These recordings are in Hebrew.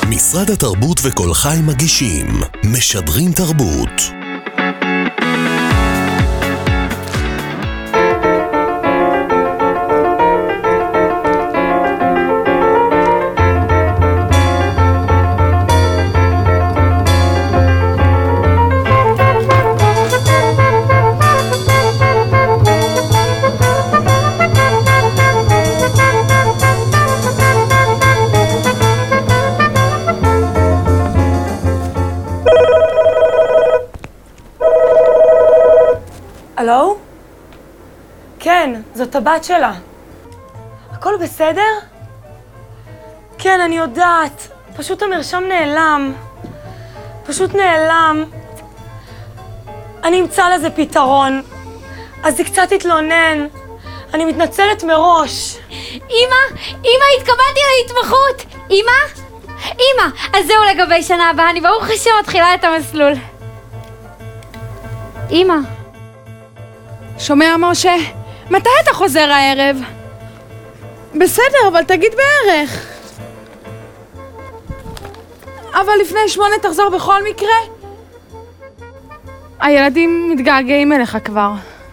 משרד התרבות וכל חי מגישים משדרים תרבות. הלו? כן, זאת הבת שלה. הכל בסדר? כן, אני יודעת. פשוט המרשם נעלם. פשוט נעלם. אני אמצא לזה פתרון. אז היא קצת התלונן. אני מתנצלת מראש. אמא, התקבלתי להתמחות. אמא, אז זהו לגבי שנה הבאה, אני ברוך השם מתחילה את המסלול. אמא. שומע משה? מתי אתה חוזר הערב? בסדר, אבל תגיד בערך. אבל לפני 8 תחזור בכל מקרה? הילדים מתגעגעים אליך כבר.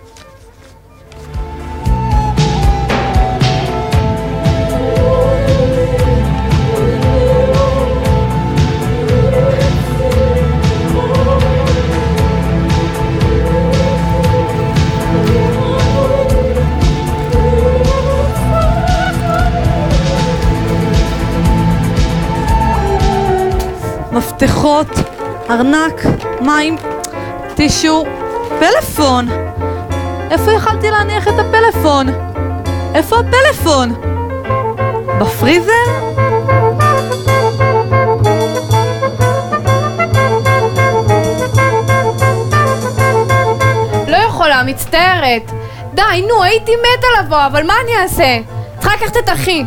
מפתחות, ארנק, מים, טישו, פלאפון. איפה יכלתי להניח את הפלאפון? איפה הפלאפון? בפריזר? לא יכולה, מצטערת. די, נו, הייתי מתה לבוא, אבל מה אני אעשה? צריכה לקחת את אחי.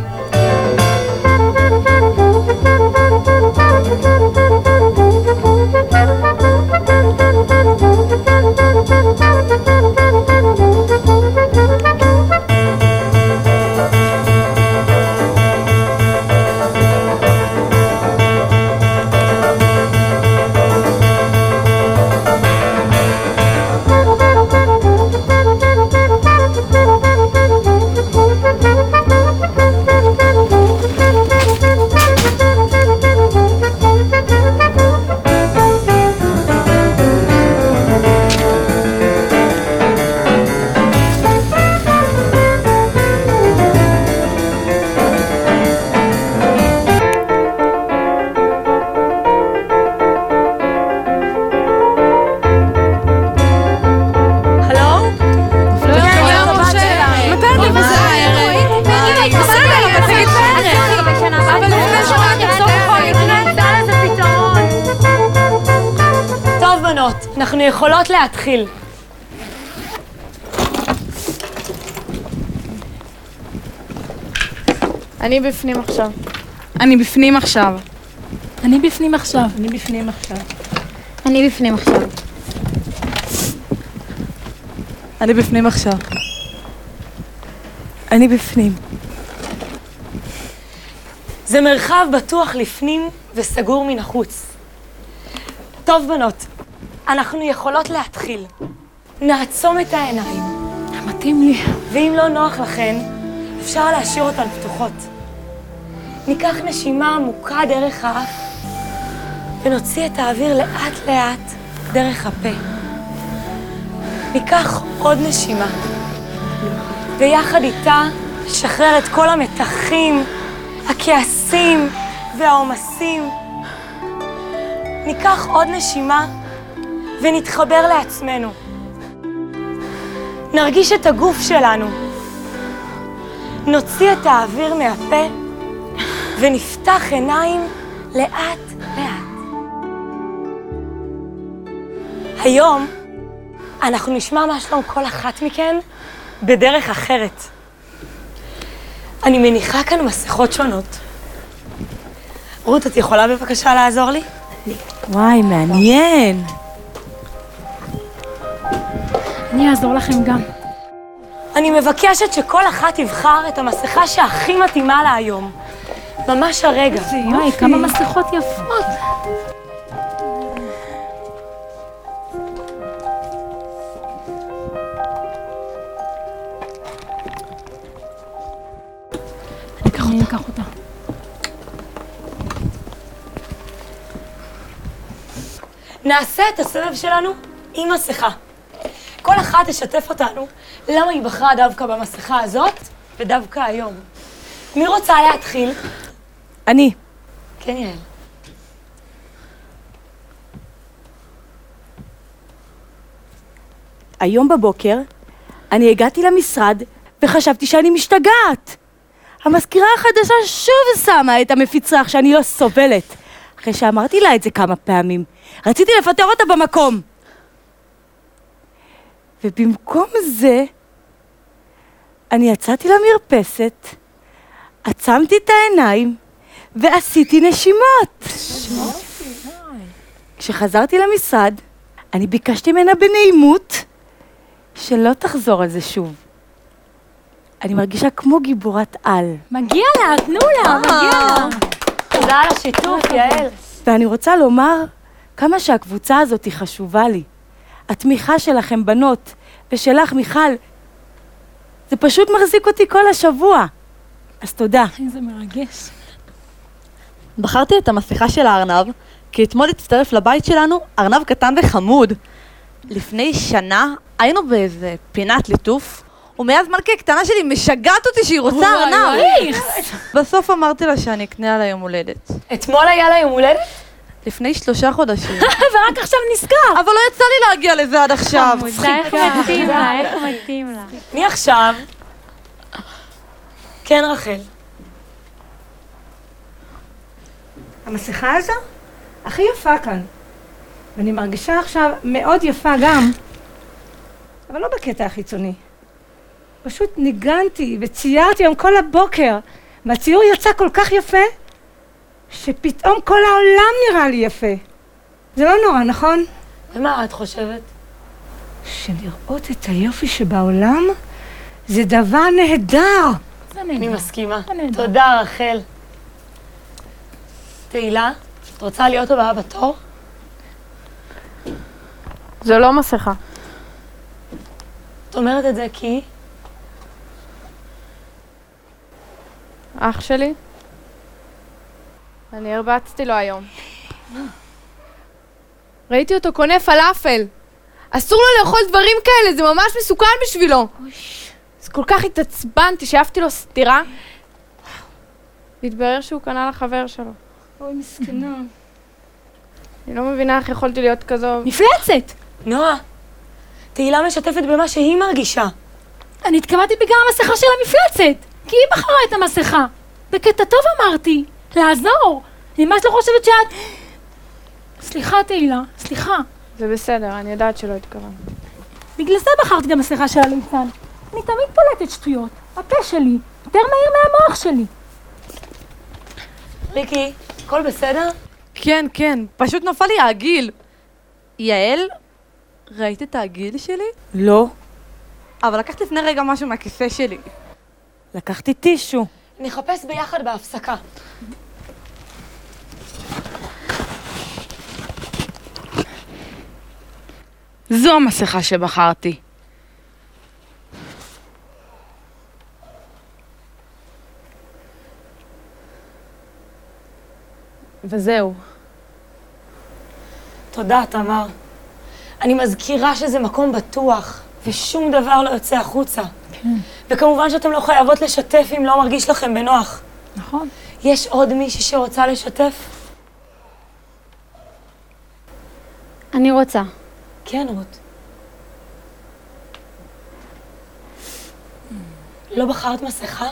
אנחנו יכולות להתחיל. אני בפנים עכשיו. אני בפנים עכשיו. אני בפנים עכשיו. אני בפנים עכשיו. אני בפנים עכשיו. אני בפנים עכשיו. אני בפנים. זה מרחב בטוח לפנים וסגור מן החוץ. טוב בנות, אנחנו יכולות להתחיל. נעצום את העיניים. מתאים לי. ואם לא נוח לכן, אפשר להשאיר אותן פתוחות. ניקח נשימה עמוקה דרך האף, ונוציא את האוויר לאט לאט דרך הפה. ניקח עוד נשימה, ויחד איתה נשחרר את כל המתחים, הכעסים והעומסים. ניקח עוד נשימה, ונתחבר לעצמנו. נרגיש את הגוף שלנו. נוציא את האוויר מהפה, ונפתח עיניים לאט לאט. היום אנחנו נשמע מה שלום כל אחת מכן בדרך אחרת. אני מניחה כאן מסכות שונות. רות, את יכולה בבקשה לעזור לי? וואי, מעניין. אני אעזור לכם גם. אני מבקשת שכל אחת תבחר את המסכה שהכי מתאימה לה היום. ממש הרגע. וואי, כמה מסכות יפות. אני אקח אותה. נעשה את הסבב שלנו עם מסכה. כל אחת תשתף אותנו למה היא בחרה דווקא במסכה הזאת ודווקא היום. מי רוצה להתחיל? אני. כן, יעל. היום בבוקר אני הגעתי למשרד וחשבתי שאני משתגעת. המזכירה החדשה שוב שמה את המפיצרח שאני לא סובלת. אחרי שאמרתי לה את זה כמה פעמים, רציתי לפטר אותה במקום. ובמקום זה, אני יצאתי למרפסת, עצמתי את העיניים ועשיתי נשימות. כשחזרתי למשרד, אני ביקשתי ממנה בנעימות שלא תחזור על זה שוב. אני מרגישה כמו גיבורת על. מגיע לה, תנו לה, מגיע לה. תודה על השיתוף, יעל. ואני רוצה לומר כמה שהקבוצה הזאת היא חשובה לי. התמיכה שלכם בנות, ושלך מיכל, זה פשוט מחזיק אותי כל השבוע. אז תודה. איזה מרגש. בחרתי את המסכה של הארנב, כי אתמול הצטרף לבית שלנו ארנב קטן וחמוד. לפני שנה היינו באיזה פינת ליטוף, ומאז מלכה הקטנה שלי משגעת אותי שהיא רוצה ארנב. בסוף אמרתי לה שאני אקנה על היום הולדת. אתמול היה לה יום הולדת? לפני 3 חודשים. ורק עכשיו נזכר. אבל לא יצא לי להגיע לזה עד עכשיו. איך מתאים לה, איך מתאים לה. מי עכשיו? כן, רחל. המסכה הזו הכי יפה כאן, ואני מרגישה עכשיו מאוד יפה גם, אבל לא בקטע החיצוני. פשוט ניגנתי וציירתי היום כל הבוקר, והציור יצא כל כך יפה, שפתאום כל העולם נראה לי יפה. זה לא נורא, נכון? ומה את חושבת? שלראות את היופי שבעולם זה דבר נהדר. אני מסכימה. תודה, רחל. תהילה, את רוצה להיות הבאה בתור? זה לא מסכה. את אומרת את זה כי? אח שלי? אני הרבצתי לו היום. ראיתי אותו קונה פלאפל. אסור לו לאכול דברים כאלה, זה ממש מסוכן בשבילו. אז כל כך התעצבנתי שאהבתי לו סתירה. התברר שהוא קנה לחבר שלו. אוי, מסכנה. אני לא מבינה איך יכולתי להיות כזו... מפלצת! נועה, תהילה משתפת במה שהיא מרגישה. אני התכוונתי בגלל המסכה של המפלצת, כי היא בחרה את המסכה. בקטע טוב אמרתי, לעזור. אני ממש לא חושבת שאת... סליחה, תהילה, סליחה. זה בסדר, אני יודעת שלא התכוונתי. בגלל זה בחרתי את המסכה של הליצן. אני תמיד פולטת שטויות. הפה שלי יותר מהיר מהמוח שלי. ריקי, הכל בסדר? כן, כן, פשוט נפל לי העגיל. יעל, ראית את העגיל שלי? לא, אבל לקחת לפני רגע משהו מהכיסא שלי. לקחתי טישו. נחפש ביחד בהפסקה. זו המסכה שבחרתי. וזהו. תודה, תמר. אני מזכירה שזה מקום בטוח, ושום דבר לא יוצא החוצה. כן. וכמובן שאתם לא חייבות לשתף אם לא מרגיש לכם בנוח. נכון. יש עוד מישהי שרוצה לשתף? אני רוצה. כן, רות. לא בחרת מסכה?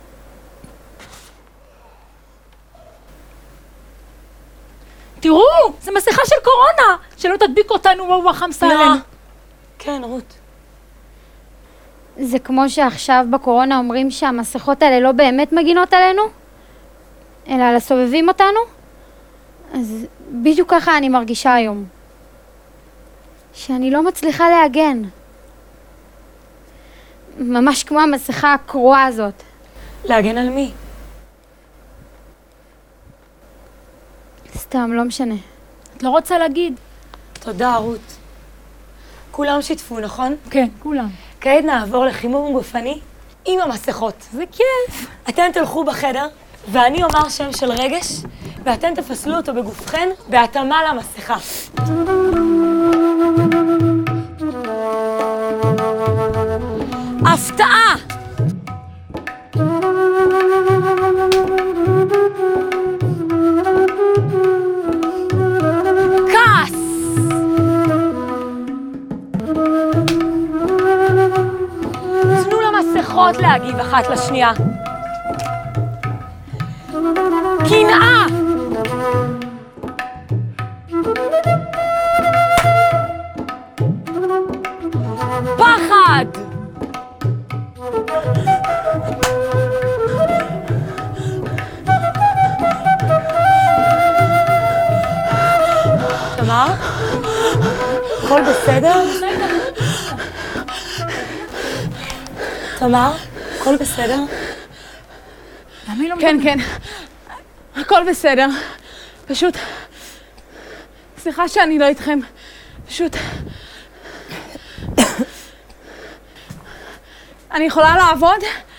תראו, זה מסכה של קורונה, שלא תדביק אותנו רוח חמסה עלינו. כן, רות. זה כמו שעכשיו בקורונה אומרים שהמסכות האלה לא באמת מגינות עלינו, אלא על הסובבים אותנו. אז בדיוק ככה אני מרגישה היום. שאני לא מצליחה להגן. ממש כמו המסכה הקרועה הזאת. להגן על מי? סתם, לא משנה. את לא רוצה להגיד? תודה, רות. כולם שיתפו, נכון? כן, כולם. כעת נעבור לחימום גופני עם המסכות. זה כיף. אתם תלכו בחדר, ואני אומר שם של רגש, ואתם תפסלו אותו בגופכן בהתאמה למסכה. הפתעה! כעס! תנו למסכות להגיב אחת לשנייה. קנאה! פחד! תמר? הכל בסדר? תמר? הכל בסדר? כן, כן. הכל בסדר. פשוט... סליחה שאני לא איתכם. פשוט... אני יכולה לעבוד?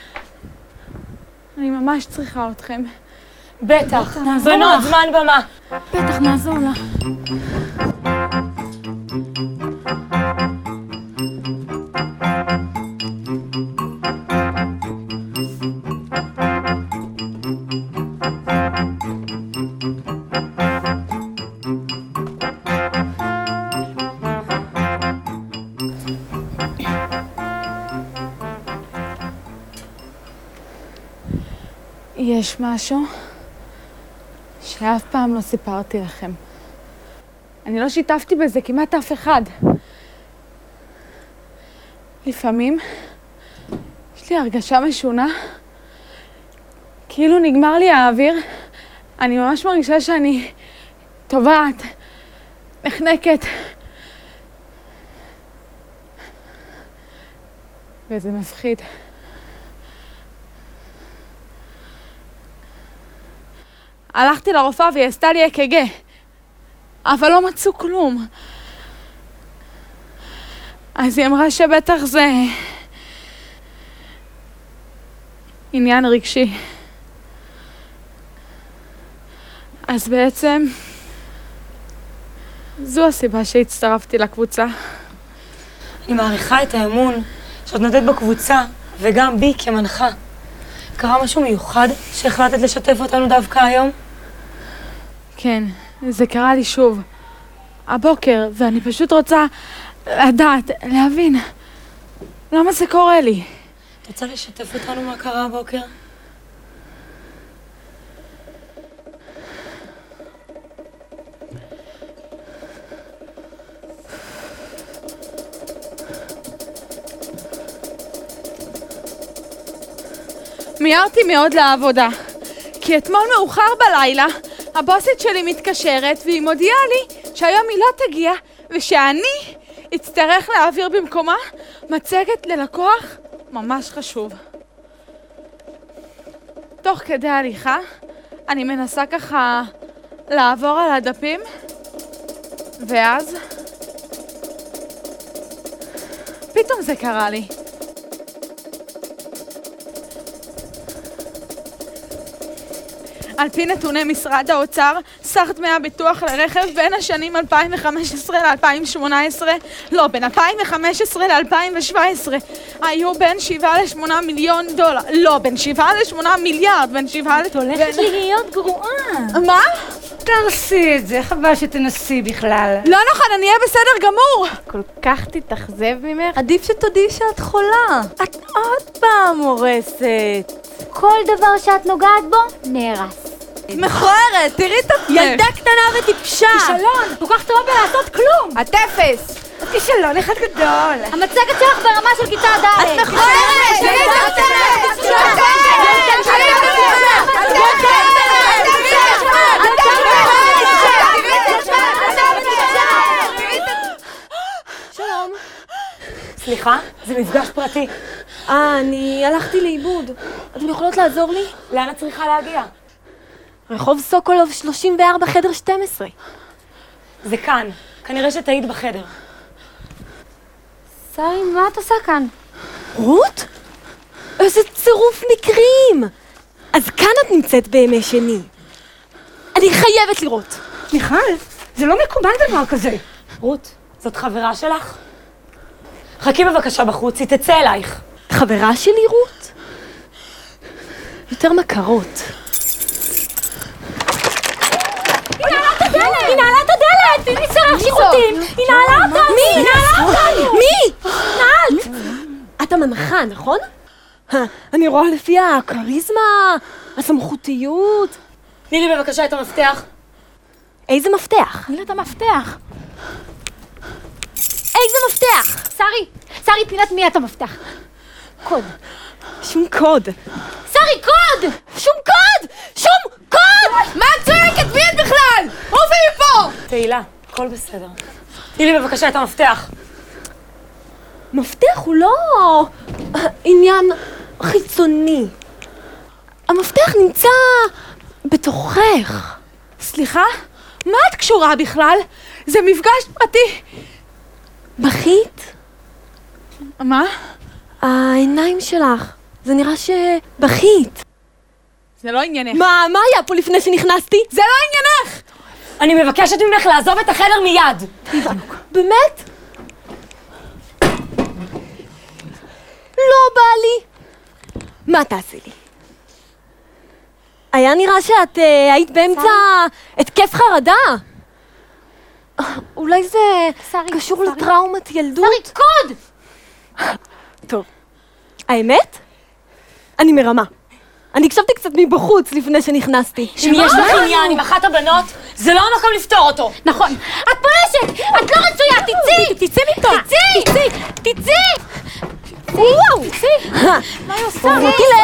אני ממש צריכה אתכם. בטח. בנות, זמן במה. בטח, נעזור לה. יש משהו שאף פעם לא סיפרתי לכם. אני לא שיתפתי בזה כמעט אף אחד. לפעמים יש לי הרגשה משונה, כאילו נגמר לי האוויר. אני ממש מרגישה שאני טובעת, נחנקת. וזה מפחיד. הלכתי לרופאה והיא עשתה לי אק"ג, אבל לא מצאו כלום. אז היא אמרה שבטח זה עניין רגשי. אז בעצם זו הסיבה שהצטרפתי לקבוצה. אני מעריכה את האמון שאת נותנת בקבוצה וגם בי כמנחה. קרה משהו מיוחד שהחלטת לשתף אותנו דווקא היום? כן, זה קרה לי שוב. הבוקר, ואני פשוט רוצה לדעת, להבין, למה זה קורה לי? את רוצה לשתף אותנו מה קרה הבוקר? מיהרתי מאוד לעבודה, כי אתמול מאוחר בלילה הבוסית שלי מתקשרת והיא מודיעה לי שהיום היא לא תגיע ושאני אצטרך להעביר במקומה מצגת ללקוח ממש חשוב. תוך כדי הליכה אני מנסה ככה לעבור על הדפים, ואז פתאום זה קרה לי. על פי נתוני משרד האוצר, סך דמי הביטוח לרכב בין השנים 2015 ל-2018, לא, בין 2015 ל-2017, היו בין 7 ל-8 מיליון דולר, לא, בין 7 ל-8 מיליארד, בין 7 ל... את הולכת להיות גרועה. מה? תרסי את זה, חבל שתנסי בכלל. לא נכון, אני אהיה בסדר גמור. כל כך תתאכזב ממך. עדיף שתודי שאת חולה. את עוד פעם הורסת. כל דבר שאת נוגעת בו, נהרס. מכוערת, תראי את עצמך. ילדה קטנה וטיפשה. כישלון, כל כך טובה בלעשות כלום. את אפס. את כישלון אחד גדול. המצגת שלך ברמה של כיתה ד'. את מכוערת. שלי את שלום. סליחה, זה מפגש פרטי. אני הלכתי לאיבוד. אתן יכולות לעזור לי? לאן את צריכה להגיע? רחוב סוקולוב 34 חדר 12. זה כאן. כנראה שתהיית בחדר. שרי, מה את עושה כאן? רות? איזה צירוף מקרים! אז כאן את נמצאת בימי שני. אני חייבת לראות. מיכל, זה לא מקובל דבר כזה. רות, זאת חברה שלך? חכי בבקשה בחוץ, היא תצא אלייך. חברה שלי, רות? יותר מכרות. היא נעלה את הדלת! היא ניסה שירותים! היא נעלה אותנו! מי? היא נעלה אותנו! מי? נעלת! את המנחה, נכון? אני רואה לפי הכריזמה, הסמכותיות. תני לי בבקשה את המפתח. איזה מפתח? תני לה את המפתח. איזה מפתח? שרי, פינת מי את המפתח? קוד. שום קוד. שרי, קוד! שום קוד! שום קוד! מה את צועקת? מי את בכלל? עופי מפה! תהילה, הכל בסדר. תני לי בבקשה את המפתח. מפתח הוא לא עניין חיצוני. המפתח נמצא בתוכך. סליחה? מה את קשורה בכלל? זה מפגש פרטי. בכית? מה? העיניים שלך. זה נראה שבכית. זה לא עניינך. מה היה פה לפני שנכנסתי? זה לא עניינך! אני מבקשת ממך לעזוב את החדר מיד. באמת? לא בא לי. מה תעשי לי? היה נראה שאת היית באמצע התקף חרדה. אולי זה קשור לטראומת ילדות? שרי, קוד! טוב. האמת? אני מרמה. אני הקשבתי קצת מבחוץ לפני שנכנסתי. אם יש לך עניין עם אחת הבנות, זה לא המקום לפתור אותו. נכון. את פולשת! את לא רצויה! תצאי! תצאי מפה! תצאי! וואו! מה היא עושה?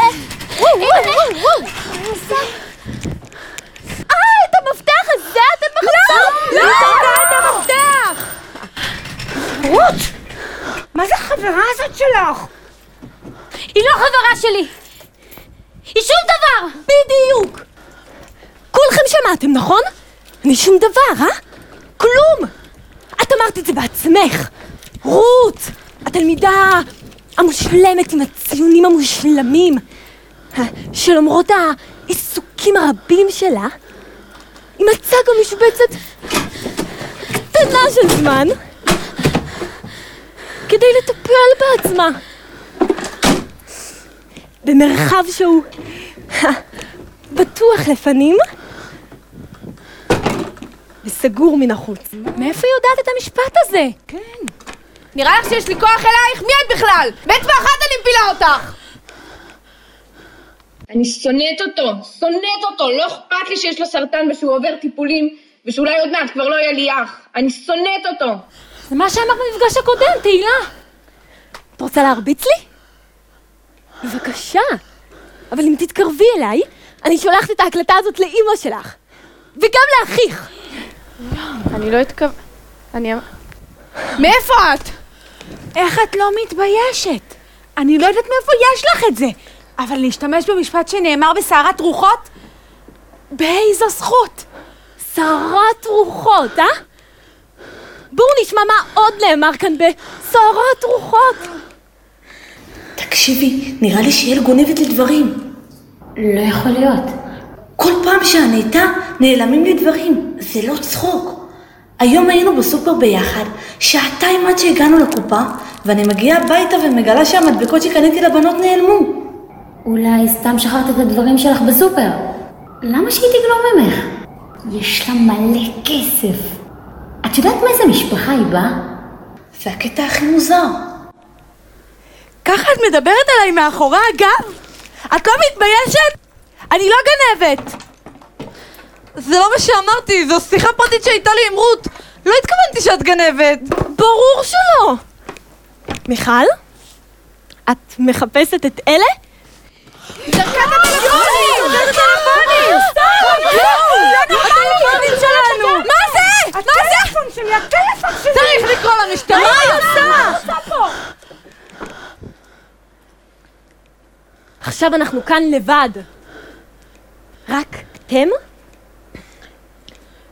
את המפתח הזה אתם מחליטים? לא! את המפתח! רות! מה זה החברה הזאת שלך? היא לא חברה שלי! היא שום דבר! בדיוק! כולכם שמעתם, נכון? אני שום דבר, כלום! את אמרת את זה בעצמך! רות! התלמידה המושלמת עם הציונים המושלמים, שלמרות העיסוקים הרבים שלה, היא מצאה גם משבצת קטנה של זמן כדי לטפל בעצמה במרחב שהוא בטוח לפנים וסגור מן החוץ. מאיפה היא יודעת את המשפט הזה? נראה לך שיש לי כוח אלייך? מי את בכלל? באצבע אחת אני מפילה אותך! אני שונאת אותו, לא אכפת לי שיש לו סרטן ושהוא עובר טיפולים ושאולי עוד מעט כבר לא יהיה לי אח. אני שונאת אותו. זה מה שאמרת במפגש הקודם, תהילה. את רוצה להרביץ לי? בבקשה. אבל אם תתקרבי אליי, אני שולחת את ההקלטה הזאת לאמא שלך. וגם לאחיך. אני לא מאיפה את? איך את לא מתביישת? אני לא יודעת מאיפה יש לך את זה, אבל להשתמש במשפט שנאמר בסערת רוחות? באיזו זכות? סערת רוחות, בואו נשמע מה עוד נאמר כאן בסערת רוחות. תקשיבי, נראה לי שיעל גונבת לי דברים. לא יכול להיות. כל פעם שאני איתה, נעלמים לי דברים. זה לא צחוק. היום היינו בסופר ביחד, שעתיים עד שהגענו לקופה, ואני מגיעה הביתה ומגלה שהמדבקות שקניתי לבנות נעלמו. אולי סתם שכחת את הדברים שלך בסופר. למה שהיא תגלום ממך? יש לה מלא כסף. את יודעת מאיזה משפחה היא באה? זה הקטע הכי מוזר. ככה את מדברת עליי מאחורי הגב? את לא מתביישת? אני לא גנבת. זה לא מה שאמרתי, זו שיחה פרטית שהייתה לי עם רות. לא התכוונתי שאת גנבת. ברור שלא. מיכל? את מחפשת את אלה? זרקת הטלפונים! הטלפונים שלנו! מה זה? הטלפון שלי, הטלפון שלי! צריך לקרוא למשטרה! מה היא עושה? עכשיו אנחנו כאן לבד. רק אתם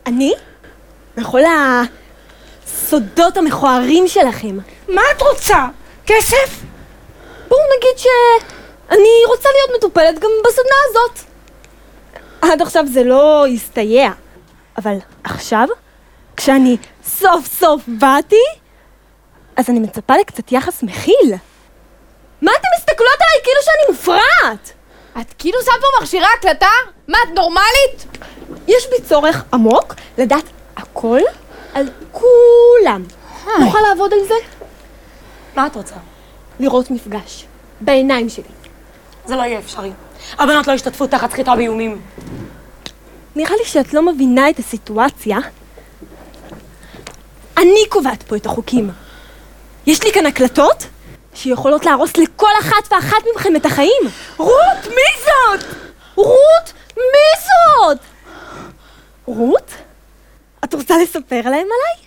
אני? בכל הסודות המכוערים שלכם. מה את רוצה? כסף? בואו נגיד שאני רוצה להיות מטופלת גם בסדנה הזאת. עד עכשיו זה לא הסתייע. אבל עכשיו, כשאני סוף סוף באתי, אז אני מצפה לקצת יחס מכיל. מה אתם מסתכלות עליי כאילו שאני מופרעת? את כאילו שמת פה מכשירי הקלטה? מה, את נורמלית? יש בי צורך עמוק לדעת הכל על כולם. נוכל לעבוד על זה? מה את רוצה? לראות מפגש. בעיניים שלי. זה לא יהיה אפשרי. הבנות לא השתתפו תחת סחיטה באיומים. נראה לי שאת לא מבינה את הסיטואציה. אני קובעת פה את החוקים. יש לי כאן הקלטות שיכולות להרוס לכל אחת ואחת מכם את החיים. רות, מי זאת? רות, מי זאת? רות? את רוצה לספר להם עליי?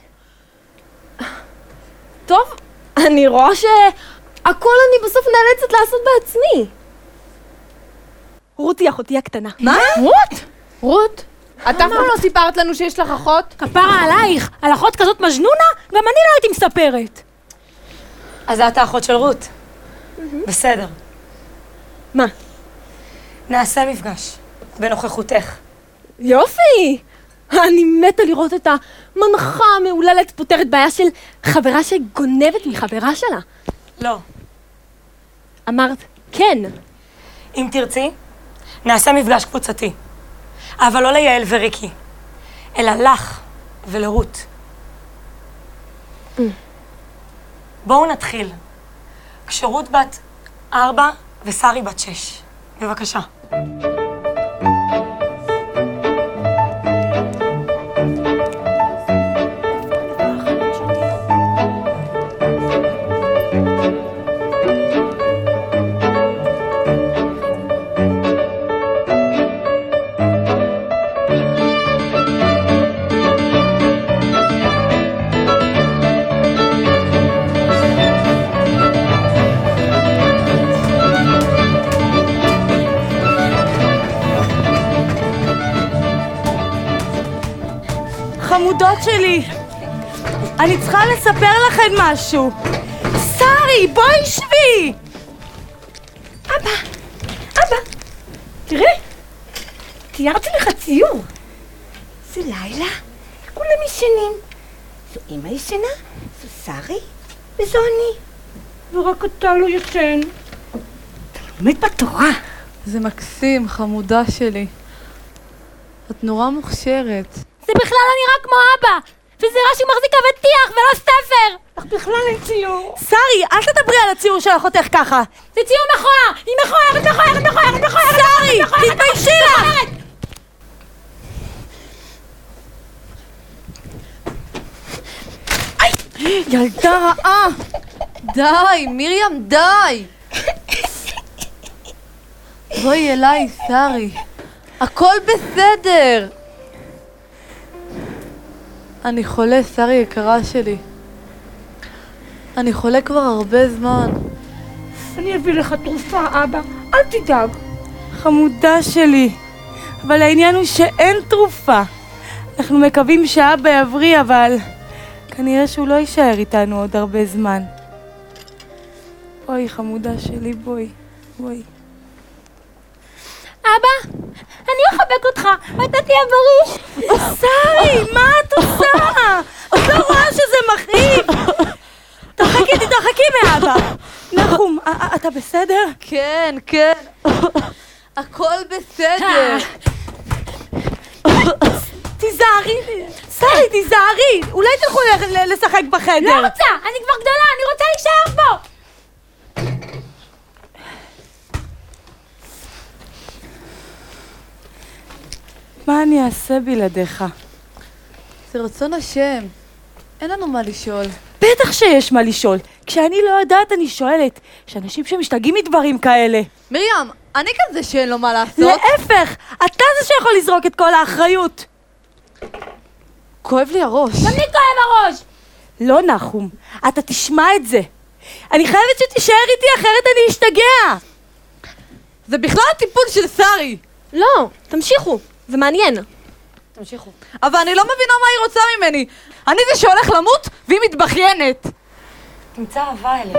טוב, אני רואה שהכל אני בסוף נאלצת לעשות בעצמי. רות היא אחותי הקטנה. מה? רות? רות? את אף פעם לא סיפרת לנו שיש לך אחות? כפרה עלייך, על אחות כזאת מז'נונה, גם אני לא הייתי מספרת. אז את האחות של רות. בסדר. מה? נעשה מפגש, בנוכחותך. יופי! אני מתה לראות את המנחה המעוללת פותרת בעיה של חברה שגונבת מחברה שלה. לא. אמרת כן. אם תרצי, נעשה מפגש קבוצתי. אבל לא ליעל וריקי, אלא לך ולרות. בואו נתחיל. כשרות בת 4 ושרי בת 6. בבקשה. חמודות שלי, אני צריכה לספר לכם משהו. שרי, בואי שבי! אבא, תראה, תיארתי לך ציור. זה לילה, כולם ישנים. זו אמא ישנה, זו שרי, וזו אני. ורק אתה לא ישן. אתה לומד בתורה. זה מקסים, חמודה שלי. את נורא מוכשרת. זה בכלל לא נראה כמו אבא! וזה רש"י מחזיק אבטיח ולא ספר! אך בכלל אין ציור. שרי, אל תדברי על הציור של אחותך ככה. זה ציור מכוער! היא מכוערת! שרי, תתביישי לך! ילדה רעה! די, מרים, די! בואי אליי, שרי. הכל בסדר! אני חולה, שרי יקרה שלי. אני חולה כבר הרבה זמן. אני אביא לך תרופה, אבא. אל תדאג. חמודה שלי, אבל העניין הוא שאין תרופה. אנחנו מקווים שאבא יבריא, אבל כנראה שהוא לא יישאר איתנו עוד הרבה זמן. בואי, חמודה שלי, בואי. אבא, אני אחבק אותך, אתה תהיה בריא. שרי, מה את עושה? את לא רואה שזה מכאיב? תרחקי מאבא. נחום, אתה בסדר? כן. הכל בסדר. תיזהרי, שרי, תיזהרי. אולי תלכו לשחק בחדר. לא רוצה, אני כבר גדולה, אני רוצה להישאר פה. מה אני אעשה בלעדיך? זה רצון השם. אין לנו מה לשאול. בטח שיש מה לשאול. כשאני לא יודעת אני שואלת. יש אנשים שמשתגעים מדברים כאלה. מרים, אני כאן זה שאין לו מה לעשות. להפך, אתה זה שיכול לזרוק את כל האחריות. כואב לי הראש. גם לי כואב הראש. לא נחום, אתה תשמע את זה. אני חייבת שתישאר איתי, אחרת אני אשתגע. זה בכלל הטיפול של שרי. לא, תמשיכו, זה מעניין. תמשיכו. אבל אני לא מבינה מה היא רוצה ממני. אני זה שהולך למות והיא מתבחיינת. תמצא אהבה אליה.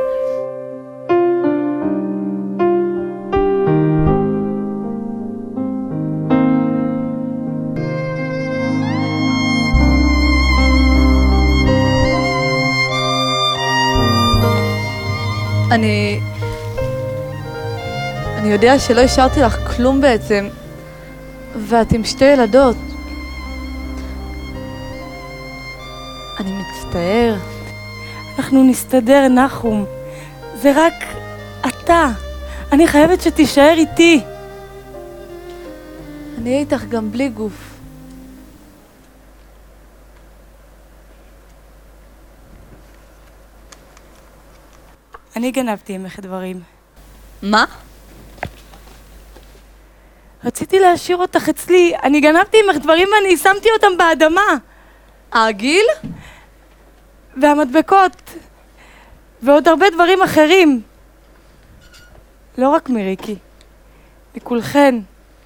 אני יודע שלא השארתי לך כלום בעצם, ואת עם 2 ילדות. אני מצטער. אנחנו נסתדר, נחום. זה רק אתה. אני חייבת שתישאר איתי. אני אהיה איתך גם בלי גוף. אני גנבתי ממך דברים. מה? רציתי להשאיר אותך אצלי. אני גנבתי ממך דברים ואני שמתי אותם באדמה. העגיל? והמדבקות. ועוד הרבה דברים אחרים. לא רק מריקי. מכולכן.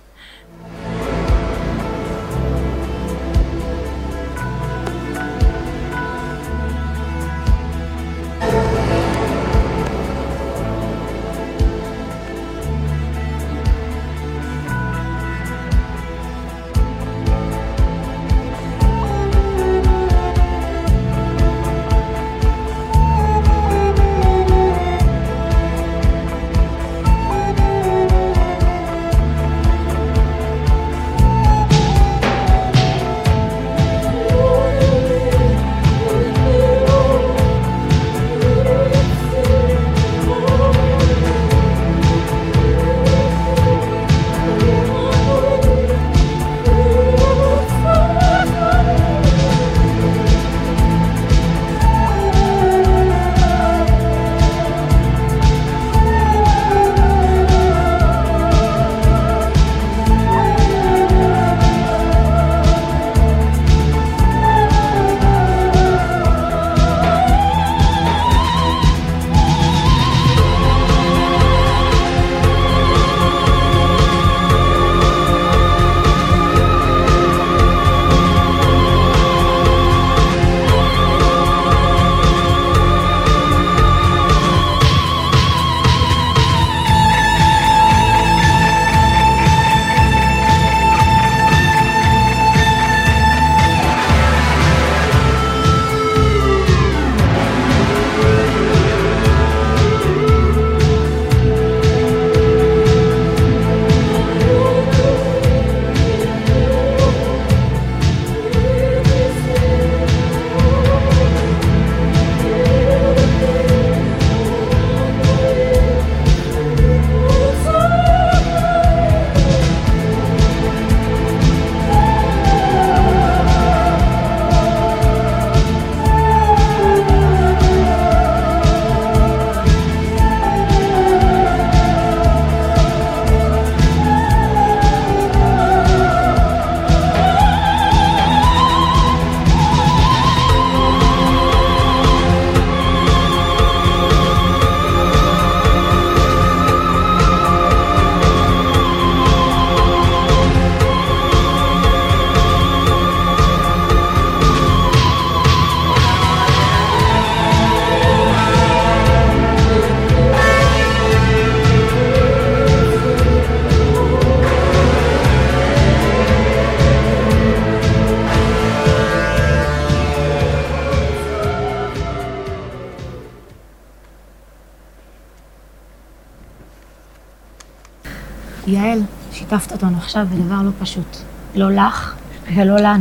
יעל, שיתפת אותנו עכשיו בדבר לא פשוט. לא לך ולא לנו.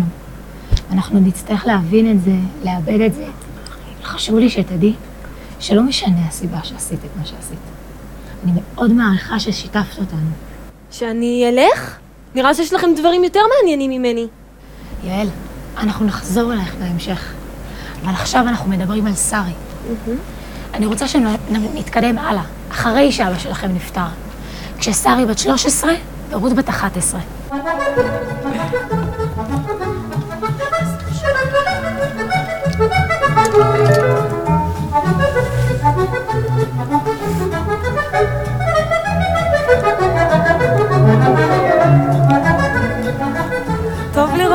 אנחנו נצטרך להבין את זה, לאבד את זה. חשוב לי שתדעי שלא משנה הסיבה שעשית את מה שעשית. אני מאוד מעריכה ששיתפת אותנו. שאני אלך? נראה שיש לכם דברים יותר מעניינים ממני. יעל, אנחנו נחזור אלייך בהמשך. אבל עכשיו אנחנו מדברים על שרי. אני רוצה שנתקדם הלאה, אחרי שאבא שלכם נפטר. כששרי בת 13 ורות בת 11. טוב לי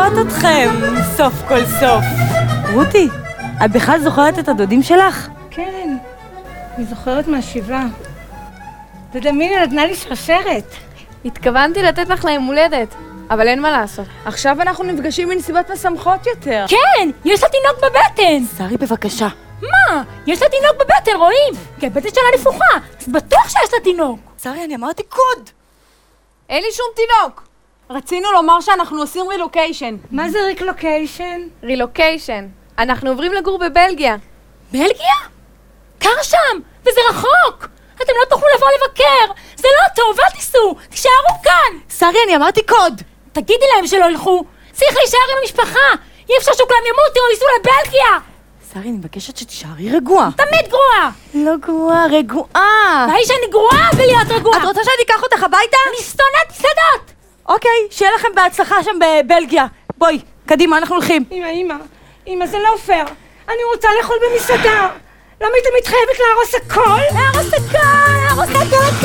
לכם, סוף כל סוף. רותי, את בכלל זוכרת את הדודים שלך? כן, אני זוכרת מהשבעה. דודה מילי נתנה לי שרשרת. התכוונתי לתת לך ליום הולדת, אבל אין מה לעשות. עכשיו אנחנו נפגשים בנסיבות משמחות יותר. כן, יש לה תינוק בבטן! שרי, בבקשה. מה? יש לה תינוק בבטן, רואים? כי הבטן שלה נפוחה, אז בטוח שיש לה תינוק. שרי, אני אמרתי קוד. אין לי שום תינוק. רצינו לומר שאנחנו עושים רילוקיישן. מה זה רילוקיישן? רילוקיישן. אנחנו עוברים לגור בבלגיה. בלגיה? קר שם, וזה רחוק. אתם לא תוכלו לבוא לבקר. זה לא טוב, אל תיסעו, תישארו כאן. שרי, אני אמרתי קוד. תגידי להם שלא ילכו. צריך להישאר עם המשפחה. אי אפשר שכולם ימותו או ייסעו לבלגיה. שרי, אני מבקשת שתישארי רגועה. תמיד גרועה. לא גרועה, רגועה. והיא שאני גרועה ולהיות רגועה. את רוצה שאני אקח אותך הביתה? אני שונאת מסעדות. אוקיי, שיהיה לכם בהצלחה שם בבלגיה. בואי, קדימה, אנחנו הולכים. אמא, זה לא פייר. אני רוצה לאכול במסעדה. למה היית מתחייבת להרוס הכל? להרוס הכל, להרוס הכל,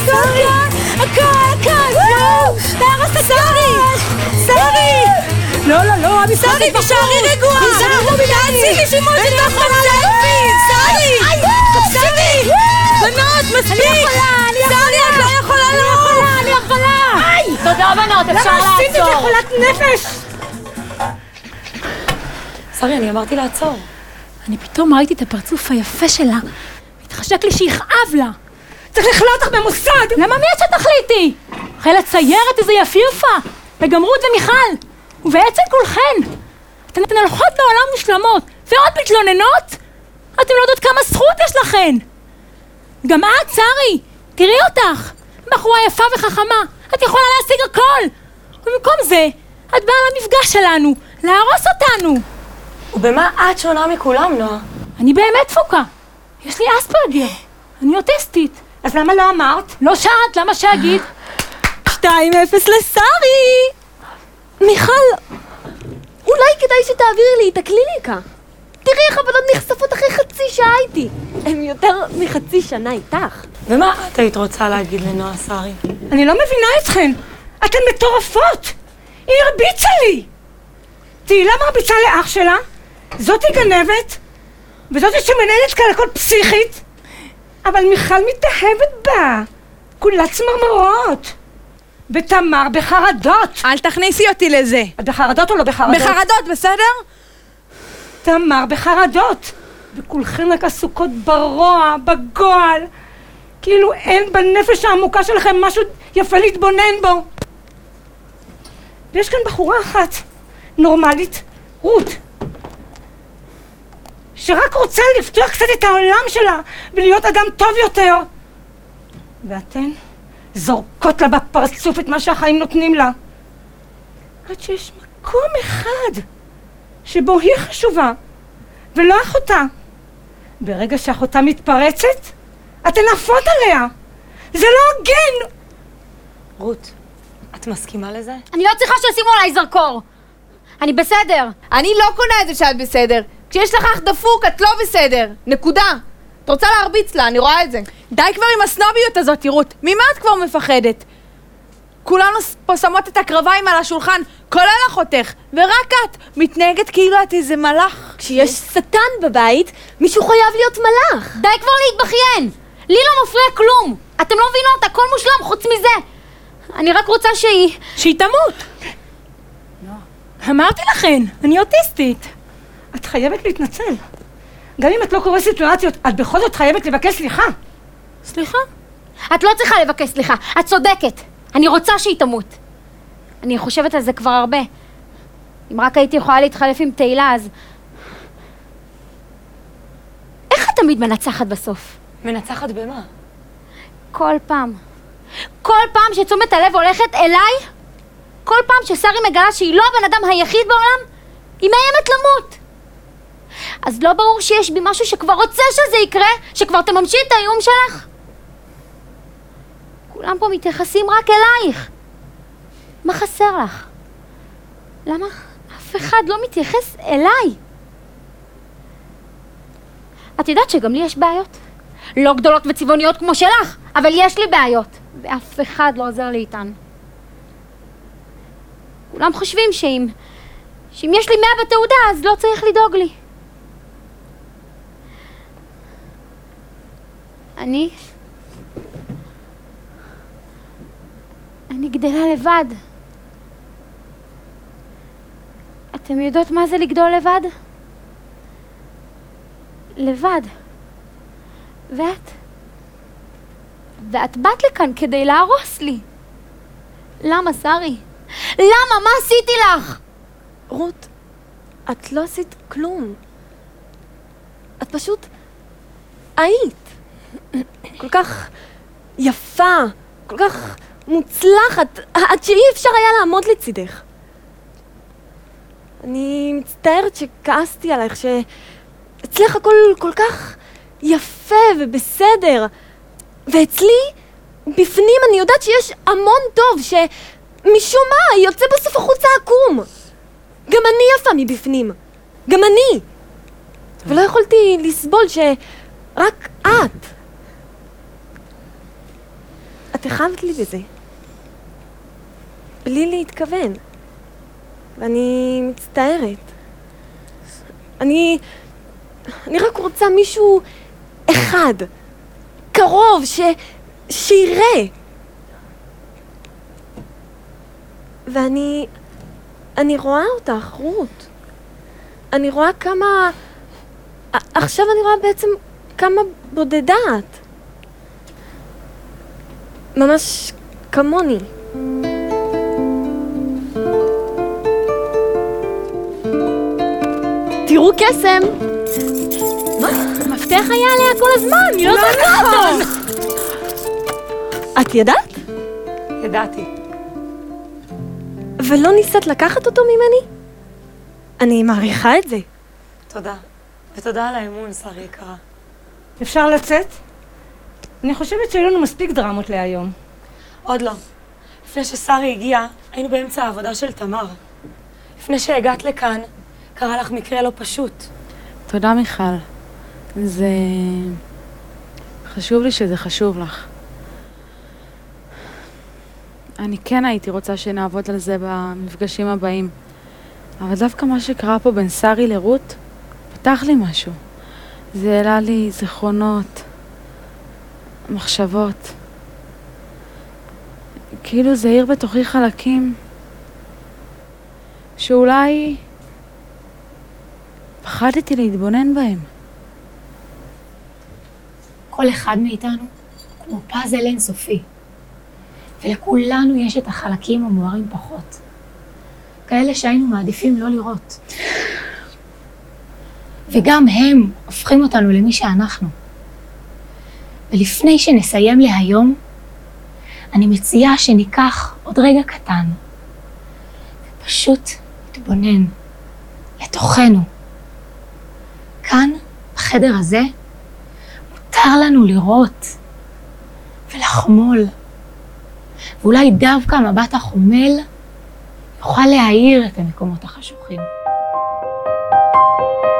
להרוס הכל. שרי! לא, שרי, תישארי רגועה. תעשי לי שימוש לתוך הסלפי. שרי! בנות, מספיק! שרי, את לא יכולה אני יכולה. תודה בנות, אפשר למה עשית את זה לעצור. חולת נפש? שרי, אני אמרתי לעצור. אני פתאום ראיתי את הפרצוף היפה שלה. מתחשק לי שיכאב לה. צריך לכלוא אותך במוסד! למה מי את שתחליטי? חילה ציירת איזה יפיופה. וגם רות ומיכל. ובעצם כולכן. אתן הולכות בעולם מושלמות. ועוד מתלוננות? אתן לא יודעות כמה זכות יש לכן. גם את, שרי. תראי אותך. בחורה יפה וחכמה. את יכולה להשיג הכל. ובמקום זה, את באה למפגש שלנו. להרוס אותנו. ובמה את שונה מכולם, נועה? אני באמת תפוקה. יש לי אספרגר. אני אוטיסטית. אז למה לא אמרת? לא שאלת, למה שאגיד? 2-0 לשרי! מיכל, אולי כדאי שתעבירי לי את הקליניקה. תראי איך הבנות נחשפות אחרי חצי שעה איתי. הם יותר מחצי שנה איתך. ומה את היית רוצה להגיד לנועה, שרי? אני לא מבינה אתכן. אתן מטורפות. היא הרביצה לי. תהילה מרביצה לאח שלה, זאתי גנבת, וזאתי שמנהלת כאן הכל פסיכית, אבל מיכל מתאהבת בה. כולה צמרמרות. ותמר בחרדות. אל תכניסי אותי לזה. את בחרדות או לא בחרדות? בחרדות, בסדר? תמר בחרדות. וכולכן רק עסוקות ברוע, בגועל. כאילו אין בנפש העמוקה שלכם משהו יפה להתבונן בו. ויש כאן בחורה אחת, נורמלית, רות, שרק רוצה לפתוח קצת את העולם שלה ולהיות אדם טוב יותר. ואתן זורקות לה בפרצוף את מה שהחיים נותנים לה. עד שיש מקום אחד שבו היא חשובה ולא אחותה. ברגע שאחותה מתפרצת, אתן עפות עליה. זה לא הוגן. רות, את מסכימה לזה? אני לא צריכה שישימו עליי זרקור. אני בסדר. אני לא קונה את זה שאת בסדר. כשיש לך אח דפוק, את לא בסדר. נקודה. את רוצה להרביץ לה, אני רואה את זה. די כבר עם הסנוביות הזאת, רות. ממה את כבר מפחדת? כולנו פה שמות את הקרביים על השולחן, כולל אחותך, ורק את מתנהגת כאילו את איזה מלאך. כשיש שטן בבית, מישהו חייב להיות מלאך. די כבר להתבכיין. לי לא מפריע כלום. אתם לא מבינות, הכל מושלם חוץ מזה. אני רק רוצה שהיא תמות. אמרתי לכן, אני אוטיסטית. את חייבת להתנצל. גם אם את לא קוראת סיטואציות, את בכל זאת חייבת לבקש סליחה. סליחה? את לא צריכה לבקש סליחה, את צודקת. אני רוצה שהיא תמות. אני חושבת על זה כבר הרבה. אם רק הייתי יכולה להתחלף עם תהילה, אז... איך את תמיד מנצחת בסוף? מנצחת במה? כל פעם. כל פעם שתשומת הלב הולכת אליי, כל פעם ששרי מגלה שהיא לא הבן אדם היחיד בעולם, היא מאיימת למות. אז לא ברור שיש בי משהו שכבר רוצה שזה יקרה, שכבר תממשי את האיום שלך? כולם פה מתייחסים רק אלייך. מה חסר לך? למה אף אחד לא מתייחס אליי? את יודעת שגם לי יש בעיות? לא גדולות וצבעוניות כמו שלך, אבל יש לי בעיות, ואף אחד לא עוזר לי איתן. כולם חושבים שאם שאם יש לי 100 בתעודה אז לא צריך לדאוג לי. אני גדלה לבד. אתם יודעות מה זה לגדול לבד? לבד. ואת באת לכאן כדי להרוס לי. למה, שרי? למה? מה עשיתי לך? רות, את לא עשית כלום. את פשוט היית. כל כך יפה, כל כך מוצלחת, עד שאי אפשר היה לעמוד לצידך. אני מצטערת שכעסתי עלייך, שאצלך הכל כל כך יפה ובסדר. ואצלי, בפנים אני יודעת שיש המון טוב, שמשום מה יוצא בסוף החוצה עקום. גם אני יפה מבפנים. גם אני. ולא יכולתי לסבול שרק את. את החמת לי בזה. בלי להתכוון. ואני מצטערת. אני רק רוצה מישהו אחד, קרוב, שיראה. ואני רואה אותך, רות. אני רואה כמה... עכשיו אני רואה בעצם כמה בודדה את. ממש כמוני. תראו קסם! מה? המפתח היה עליה כל הזמן, היא לא זרקה אותו! את ידעת? ידעתי. ולא ניסית לקחת אותו ממני? אני מעריכה את זה. תודה. ותודה על האמון, שרי יקרה. אפשר לצאת? אני חושבת שהיו לנו מספיק דרמות להיום. עוד לא. לפני ששרי הגיעה, היינו באמצע העבודה של תמר. לפני שהגעת לכאן, קרה לך מקרה לא פשוט. תודה, מיכל. זה... חשוב לי שזה חשוב לך. אני כן הייתי רוצה שנעבוד על זה במפגשים הבאים. אבל דווקא מה שקרה פה בין שרי לרות, פתח לי משהו. זה העלה לי זיכרונות, מחשבות. כאילו זה העיר בתוכי חלקים שאולי פחדתי להתבונן בהם. כל אחד מאיתנו כמו פאזל אינסופי, ולכולנו יש את החלקים המוארים פחות, כאלה שהיינו מעדיפים לא לראות. וגם הם הופכים אותנו למי שאנחנו. ולפני שנסיים להיום, אני מציעה שניקח עוד רגע קטן, ופשוט נתבונן לתוכנו. כאן, בחדר הזה, מותר לנו לראות ולחמול. ואולי דווקא המבט החומל יוכל להאיר את המקומות החשוכים.